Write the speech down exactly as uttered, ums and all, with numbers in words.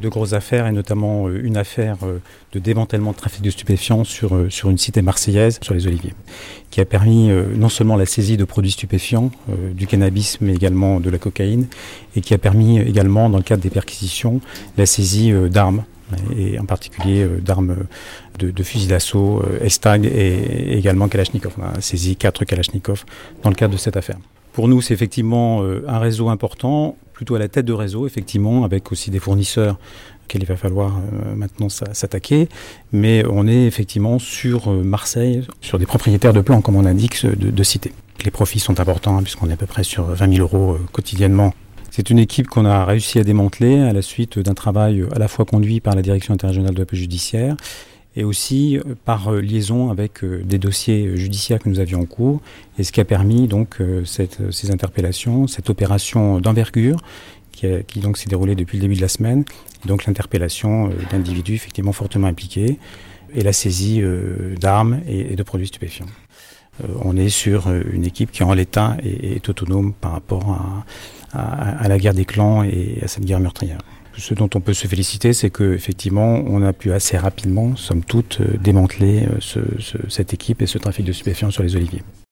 de grosses affaires et notamment une affaire de démantèlement de trafic de stupéfiants sur, sur une cité marseillaise, sur les Oliviers, qui a permis non seulement la saisie de produits stupéfiants, du cannabis, mais également de la cocaïne, et qui a permis également, dans le cadre des perquisitions, la saisie d'armes, et en particulier d'armes de, de fusils d'assaut, Estag et également Kalachnikov. On a saisi quatre Kalachnikov dans le cadre de cette affaire. Pour nous, c'est effectivement un réseau important, plutôt à la tête de réseau, effectivement, avec aussi des fournisseurs auxquels il va falloir euh, maintenant s'attaquer. Mais on est effectivement sur euh, Marseille, sur des propriétaires de plans, comme on indique, de, de cité. Les profits sont importants, hein, puisqu'on est à peu près sur vingt mille euros euh, quotidiennement. C'est une équipe qu'on a réussi à démanteler à la suite d'un travail à la fois conduit par la Direction interrégionale de la police judiciaire et aussi par liaison avec des dossiers judiciaires que nous avions en cours, et ce qui a permis donc cette, ces interpellations, cette opération d'envergure qui, a, qui donc s'est déroulée depuis le début de la semaine, donc l'interpellation d'individus effectivement fortement impliqués et la saisie d'armes et, et de produits stupéfiants. On est sur une équipe qui en l'état est, est autonome par rapport à, à, à la guerre des clans et à cette guerre meurtrière. Ce dont on peut se féliciter, c'est qu'effectivement, on a pu assez rapidement, somme toute, démanteler ce, ce, cette équipe et ce trafic de stupéfiants sur les Oliviers.